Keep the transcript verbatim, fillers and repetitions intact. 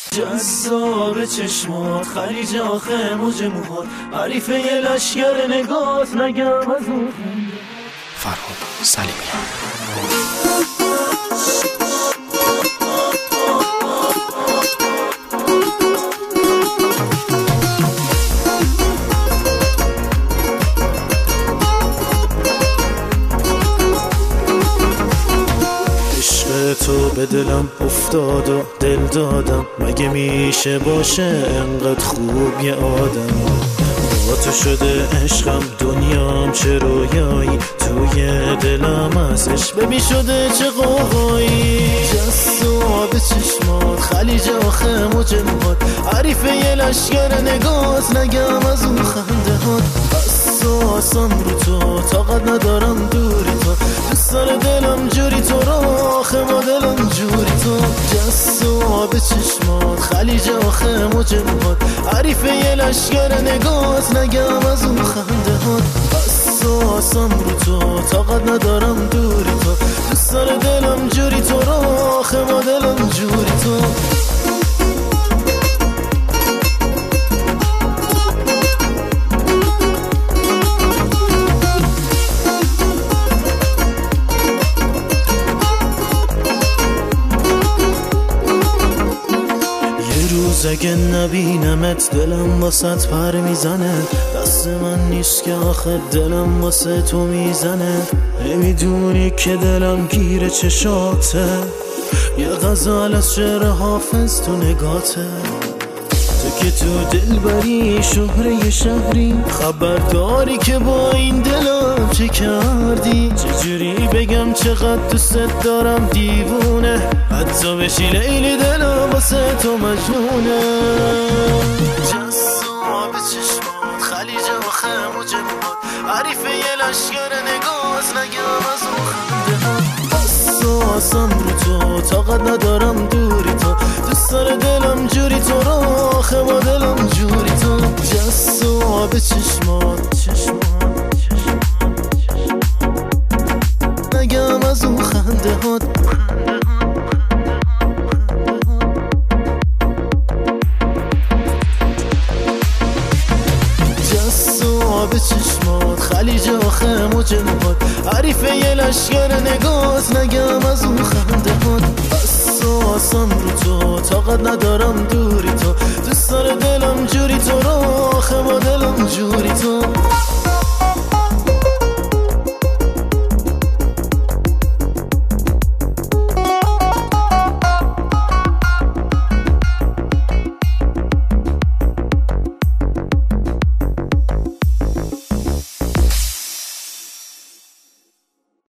جذاب چشمات خلیج آخه موج موهات عریفه یه لشگر نگات نگم از اون فرهاد سلیمیان. تو به دلم افتاد و دل دادم، مگه میشه باشه انقدر خوب یه آدم؟ با تو شده عشقم دنیام چه رویایی، توی دلم ازش ببین شده چه قوقایی. جذاب چشمات خلیج آخه موج موهات عریفه یه لشگر نگات نگم از اون خنده هات. حساسم رو تو طاقت ندارم دوری تو، دوست داره دلم جوری تو رو آخه با دلم جوری تو. جذاب چشمات خلیج آخه موج موهات عریفه یه لشگر نگات نگم از اون خنده هات. حساسم رو تو طاقت ندارم دوری تو، دوست داره دلم جوری تو رو آخه با دلم جوری تو. اگه نبینمت دلم واسط پر میزنه، دست من نیست که آخه دلم واسه تو میزنه. نمیدونی که دلم گیر چشاته، یه غزل از شعر حافظ تو نگاته. تو که تو دل بری شهره شهری، خبرداری که با این دلم چه کردی. چجوری بگم چقدر دوست دارم دیوونه، حتی بشی لیلی دلم واسه تو مجنونه. جذاب چشمات خلیج آخه موج موهات عریفه یه لشگر نگات نگم از اون خنده هات. حساسم رو تو طاقت ندارم دوری تو، دوست داره دلم جوری تو رو آخه با دلم جوری تو. جذاب چشمات چشمات نگم از اون خنده هات. جذاب چشمات خلیج آخه موج موهات عریفه یه لشگر نگات نگم از اون خنده هات. حساسم رو تو طاقت ندارم دوری تو، دوست داره دلم جوری تو رو آخه با دلم جوری تو.